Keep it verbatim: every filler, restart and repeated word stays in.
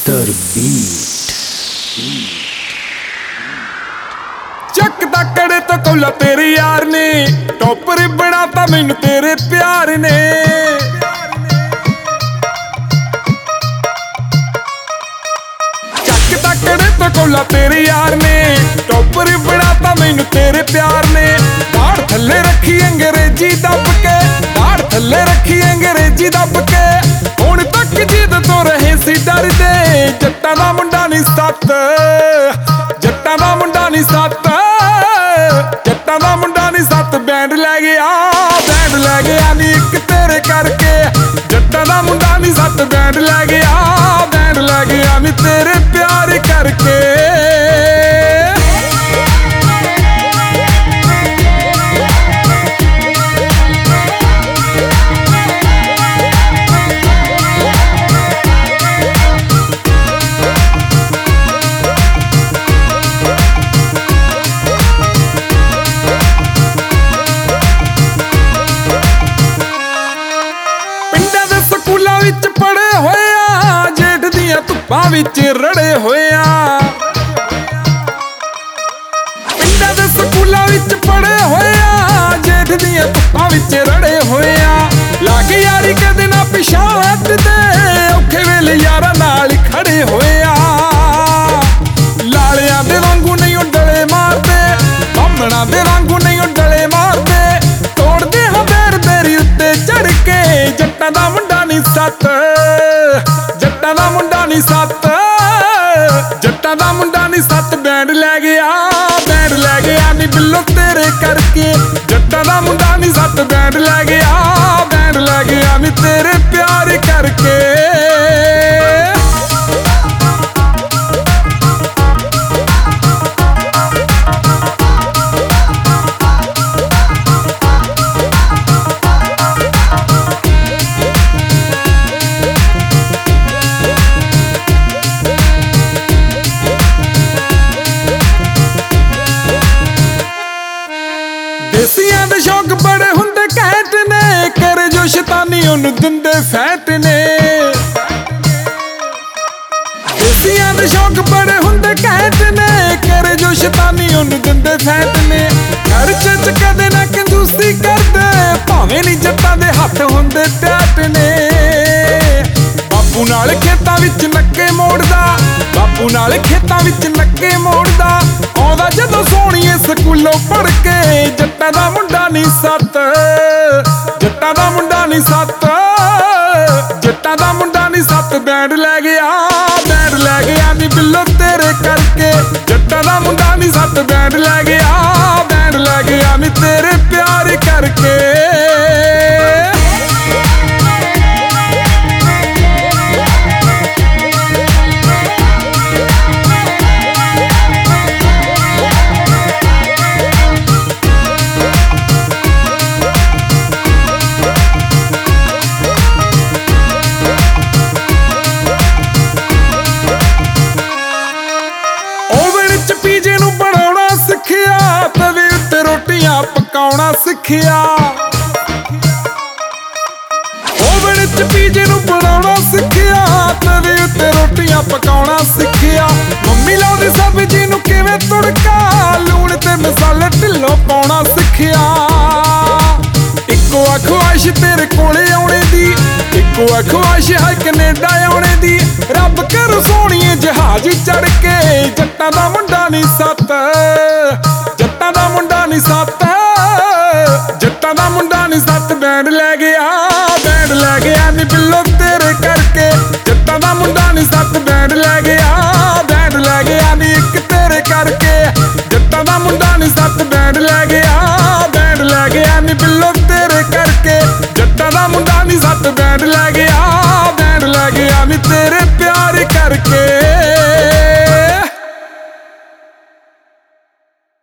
Master beat. ਚੱਕ ਤੱਕੜੇ ਤੋਂ ਕੌਲਾ ਤੇਰੇ ਯਾਰ ਨੇ, ਟੋਪਰ ਬਣਾਤਾ ਮੈਨੂੰ ਤੇਰੇ ਪਿਆਰ ਨੇ। ਚੱਕ ਤੱਕੜੇ ਤੋਂ ਕੌਲਾ ਤੇਰੇ ਯਾਰ ਨੇ, ਟੋਪਰ ਬਣਾਤਾ ਮੈਨੂੰ ਤੇਰੇ ਪਿਆਰ ਨੇ। ਦਾੜ ਥੱਲੇ ਰੱਖੀ ਅੰਗਰੇਜ਼ੀ ਦੱਬ ਕੇ, ਦਾੜ ਥੱਲੇ ਰੱਖੀ ਅੰਗਰੇਜ਼ੀ ਦੱਬ ਕੇ। ਹੁਣ ਤੱਕ ਜਿੱਦ ਤੋਂ ਰਹੇ ਸੀ ਡਰਦੇ, ਜੱਟਾਂ ਦਾ ਮੁੰਡਾ ਨਹੀਂ ਸੱਤ, ਜੱਟਾਂ ਦਾ ਮੁੰਡਾ ਨਹੀਂ ਸੱਤ, ਜੱਟਾਂ ਦਾ ਮੁੰਡਾ ਨਹੀਂ ਸੱਤ। ਬੈਂਡ ਲੈ ਗਿਆ, ਬੈਂਡ ਲੈ ਗਿਆ ਨੀ ਇੱਕ ਤੇਰੇ ਕਰਕੇ। ਜੱਟਾਂ ਦਾ ਮੁੰਡਾ ਨਹੀਂ ਸੱਤ, ਬੈਂਡ ਲੈ ਗਿਆ, ਬੈਂਡ ਲੈ ਗਿਆ ਨੀ ਤੇਰੇ ਪਿਆਰ ਕਰਕੇ। ਸਕੂਲਾਂ ਵਿੱਚ ਪੜੇ ਹੋਏ ਆ, ਜੇਠ ਦੀਆਂ ਧੁੱਪਾਂ ਵਿੱਚ ਰੜੇ ਹੋਏ ਆ। ਪਿੰਡਾਂ ਦੇ ਸਕੂਲਾਂ ਵਿੱਚ ਪੜੇ ਹੋਏ ਆ, ਜੇਠ ਦੀਆਂ ਧੁੱਪਾਂ ਵਿੱਚ ਰੜੇ ਹੋਏ ਆ। ਲੱਗ ਯਾਰੀ ਕਦੇ ਨਾ ਪਿਛਾਂ ਹਟਦੇ, ਔਖੇ ਵੇਲੇ ਯਾਰਾਂ ਨਾਲ ਹੀ ਖੜੇ ਹੋਏ ਆ। ਲਾਲਿਆਂ ਦੇ ਵਾਂਗੂ ਨਹੀਂ ਉਹ ਡਲੇ ਮਾਰਦੇ, ਬਾਹਮਣਾਂ ਦੇ ਵਾਂਗੂ ਨਹੀਂ ਉਹ ਡਲੇ ਮਾਰਦੇ। ਤੋੜਦੇ ਹਾਂ ਬੇਰ ਬੇਰੀ ਉੱਤੇ ਚੜ ਕੇ, ਜੱਟਾਂ ਦਾ ਮੁੰਡਾ ਨਹੀਂ ਸੱਤ, ਜੱਟਾਂ ਦਾ ਮੁੰਡਾ ਨਹੀਂ ਸੱਤ, ਜੱਟਾਂ ਦਾ ਮੁੰਡਾ ਨਹੀਂ ਸੱਤ। ਬੈਂਡ ਲੈ ਗਿਆ, ਬੈਂਡ ਲੈ ਗਿਆ ਨੀ ਬਿੱਲੋ ਤੇਰੇ ਕਰਕੇ। ਜੱਟਾਂ ਦਾ ਮੁੰਡਾ ਨਹੀਂ ਸੱਤ, ਬੈਂਡ ਲੈ ਗਿਆ, ਬੈਂਡ ਲੈ ਗਿਆ ਨੀ ਤੇਰੇ ਪਿਆਰ ਕਰਕੇ। ਦੇਸੀਆਂ ਦੇ ਸ਼ੌਕ ਬੜੇ ਹੁੰਦੇ ਘੈਂਟ ਨੇ, ਕਰੇ ਜੋ ਸ਼ੈਤਾਨੀ ਉਹਨੂੰ ਦਿੰਦੇ ਫੈਂਟ ਨੇ। ਦੇਸੀਆਂ ਦੇ ਸ਼ੌਕ ਬੜੇ ਹੁੰਦੇ ਘੈਂਟ ਨੇ, ਕਰੇ ਜੋ ਸ਼ੈਤਾਨੀ ਉਹਨੂੰ ਦਿੰਦੇ ਫੈਂਟ ਨੇ। ਖਰਚੇ ਚ ਕਦੇ ਨਾ ਕੰਜੂਸੀ ਕਰਦੇ, ਭਾਵੇਂ ਨਹੀਂ ਜੱਟਾਂ ਦੇ ਹੱਥ ਹੁੰਦੇ ਟੈਟ ਨੇ। ਬਾਪੂ ਨਾਲ ਖੇਤਾਂ ਵਿੱਚ ਨੱਕੇ ਮੋੜਦਾ, ਬਾਪੂ ਨਾਲ ਖੇਤਾਂ ਵਿੱਚ ਨੱਕੇ ਮੋੜਦਾ। ਆਉਂਦਾ ਜਦੋਂ ਸੋਹਣੀਏ ਸਕੂਲੋਂ ਪੜ੍ਹ ਕੇ, ਜੱਟਾਂ ਦਾ ਮੁੰਡਾ ਨਹੀਂ ਸੱਤ, ਜੱਟਾਂ ਦਾ ਮੁੰਡਾ ਨਹੀਂ ਸੱਤ, ਜੱਟਾਂ ਦਾ ਮੁੰਡਾ ਨਹੀਂ ਸੱਤ। ਬੈਂਡ ਲੈ ਗਿਆ, ਬੈਂਡ ਲੈ ਗਿਆ ਨੀ ਬਿੱਲੋ ਤੇਰੇ ਕਰਕੇ। ਜੱਟਾਂ ਦਾ ਮੁੰਡਾ ਨਹੀਂ ਸੱਤ, ਬੈਂਡ ਲੈ ਗਿਆ, ਬੈਂਡ ਲੈ ਗਿਆ ਨੀ ਤੇਰੇ ਪਿਆਰ ਕਰਕੇ। ਪੀਜੇ ਨੂੰ ਬਣਾਉਣਾ ਸਿੱਖਿਆ, ਤਵੇ ਉੱਤੇ ਰੋਟੀਆਂ ਪਕਾਉਣਾ ਸਿੱਖਿਆ। ਓਵਨ ਚ ਪੀਜੇ ਨੂੰ ਬਣਾਉਣਾ ਸਿੱਖਿਆ, ਤਵੇ ਉੱਤੇ ਰੋਟੀਆਂ ਪਕਾਉਣਾ ਸਿੱਖਿਆ। ਮੰਮੀ ਲਾਉਂਦੀ ਸਬਜ਼ੀ ਨੂੰ ਕਿਵੇਂ ਤੁੜਕਾ, ਲੂਣ ਤੇ ਮਸਾਲੇ ਢਿੱਲੋਂ ਪਾਉਣਾ ਸਿੱਖਿਆ। ਇੱਕੋ ਖੁਆਇਸ਼ ਤੇਰੇ ਕੋਲੇ ਆਉਣੇ ਦੀ, ਇੱਕੋ ਖੁਆਇਸ਼ ਹੈ ਕੈਨੇਡਾ ਆਉਣੇ ਦੀ। ਰੱਬ ਕਰੂ ਸੋਹਣੀਏ ਜਹਾਜ਼ ਚੜ ਕੇ, ਜੱਟਾਂ ਦਾ ਮੁੰਡਾ ਨਹੀਂ ਸੱਤ, ਜੱਟਾਂ ਦਾ ਮੁੰਡਾ ਨਹੀਂ ਸੱਤ, ਜੱਟਾਂ ਦਾ ਮੁੰਡਾ ਨਹੀਂ ਸੱਤ। ਬੈਂਡ ਲੈ ਗਿਆ, ਬੈਂਡ ਲੈ ਗਿਆ ਨੀ ਬਿੱਲੋ ਤੇਰੇ ਕਰਕੇ। ਜੱਟਾਂ ਦਾ ਮੁੰਡਾ ਨਹੀਂ ਸੱਤ, ਬੈਂਡ ਲੈ ਗਿਆ, ਬੈਂਡ ਲੈ ਗਿਆ ਨੀ ਇੱਕ ਤੇਰੇ ਕਰਕੇ। ਜੱਟਾਂ ਦਾ ਮੁੰਡਾ ਨਹੀਂ ਸੱਤ, ਬੈਂਡ ਲੈ ਗਿਆ,